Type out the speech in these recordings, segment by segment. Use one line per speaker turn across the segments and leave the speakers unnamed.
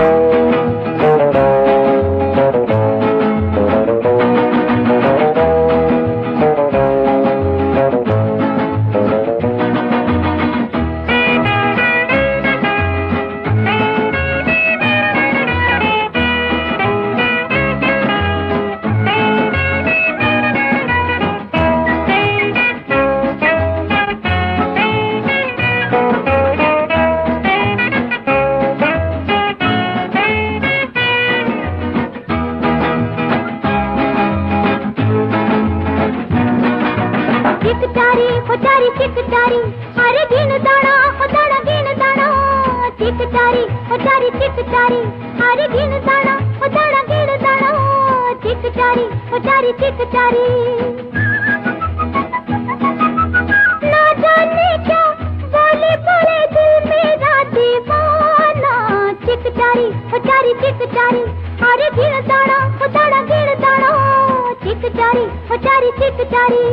चिकचारी अरे गिन दाना ओ दाना गिन दाना चिकचारी ओ चारी चिकचारी अरे गिन दाना ओ दाना गिन दाना चिकचारी ओ चारी चिकचारी ना जाने क्या बोले बोले दिल मेरा दीवाना चिकचारी ओ चारी चिकचारी अरे गिन दाना ओ दाना गिन दाना चिकचारी ओ चारी चिकचारी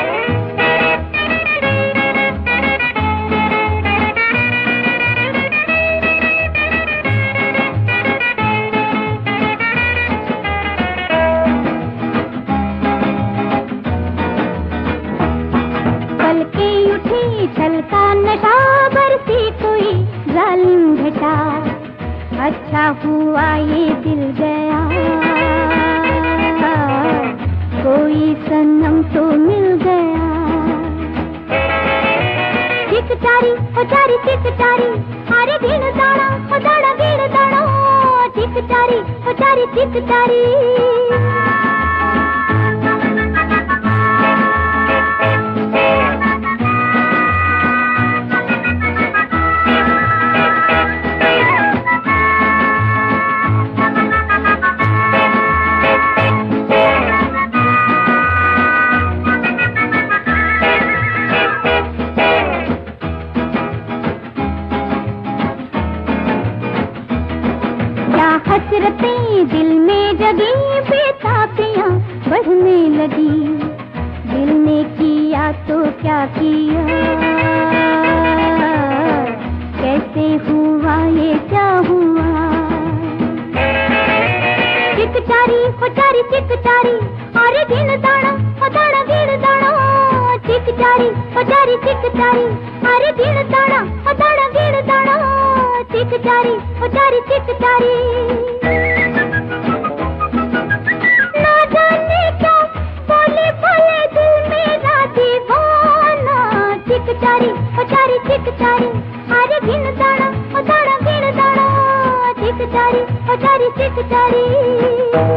छलका नशा बरसी कोई जालिम घटा अच्छा हुआ ये दिल गया कोई सनम तो मिल गया चिकचारी ओ चारी चिकचारी अरे गिन दाना ओ दाना गिन दाना चिकचारी ओ चारी चिकचारी हसरतें दिल में जगी बेताबियां बढ़ने लगी दिल ने किया तो क्या किया कैसे हुआ ये क्या हुआ चिकचारी ओ चारी चिकचारी अरे गिन दाना ओ दाना गिन दाना चिकचारी ओ चारी चिकचारी अरे गिन दाना ओ दाना गिन दाना चिकचारी ओ चारी चिकचारी ना जाने क्या बोले बोले दिल मेरा दीवाना चिकचारी ओ चारी चिकचारी अरे गिन दाना ओ दाना गिन दाना चिकचारी ओ चारी चिकचारी